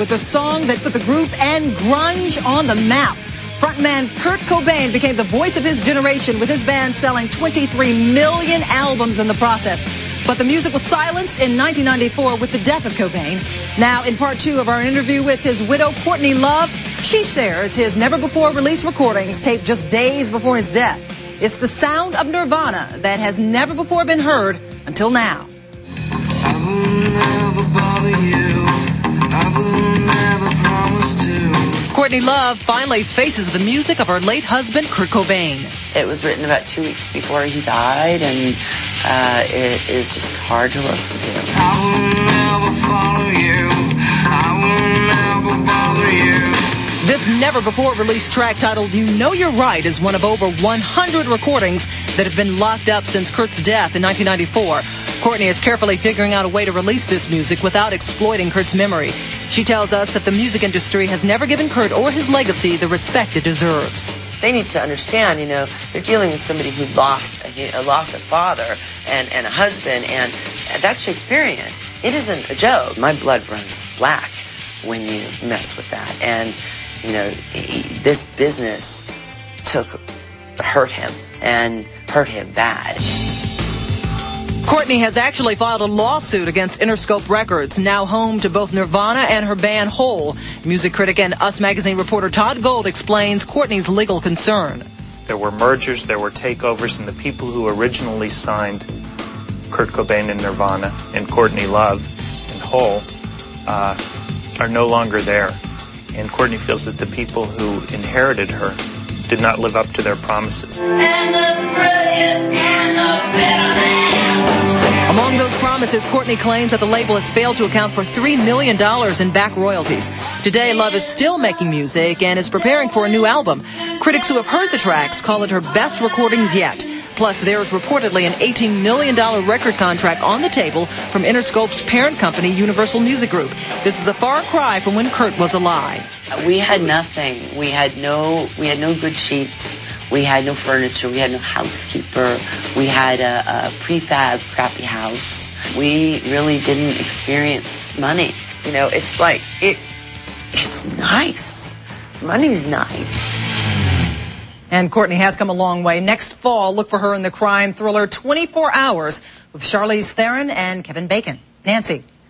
with the song that put the group and grunge on the map. Frontman Kurt Cobain became the voice of his generation, with his band selling 23 million albums in the process. But the music was silenced in 1994 with the death of Cobain. Now, in part 2 of our interview with his widow, Courtney Love, she shares his never-before-released recordings taped just days before his death. It's the sound of Nirvana that has never before been heard until now. I will never bother you. I will never promise to. Courtney Love finally faces the music of her late husband, Kurt Cobain. It was written about 2 weeks before he died, and it is just hard to listen to. I will never follow you. I will never bother you. This never-before-released track titled You Know You're Right is one of over 100 recordings that have been locked up since Kurt's death in 1994. Courtney is carefully figuring out a way to release this music without exploiting Kurt's memory. She tells us that the music industry has never given Kurt or his legacy the respect it deserves. They need to understand, they're dealing with somebody who lost a father and a husband, and that's Shakespearean. It isn't a joke. My blood runs black when you mess with that. And this business hurt him bad. Courtney has actually filed a lawsuit against Interscope Records, now home to both Nirvana and her band Hole. Music critic and Us Magazine reporter Todd Gold explains Courtney's legal concern. There were mergers, there were takeovers, and the people who originally signed Kurt Cobain and Nirvana and Courtney Love and Hole are no longer there. And Courtney feels that the people who inherited her did not live up to their promises. Among those promises, Courtney claims that the label has failed to account for $3 million in back royalties. Today, Love is still making music and is preparing for a new album. Critics who have heard the tracks call it her best recordings yet. Plus, there is reportedly an $18 million record contract on the table from Interscope's parent company, Universal Music Group. This is a far cry from when Kurt was alive. We had nothing. We had no good sheets. We had no furniture. We had no housekeeper. We had a prefab crappy house. We really didn't experience money. It's like, it's nice. Money's nice. And Courtney has come a long way. Next fall, look for her in the crime thriller 24 Hours with Charlize Theron and Kevin Bacon. Nancy.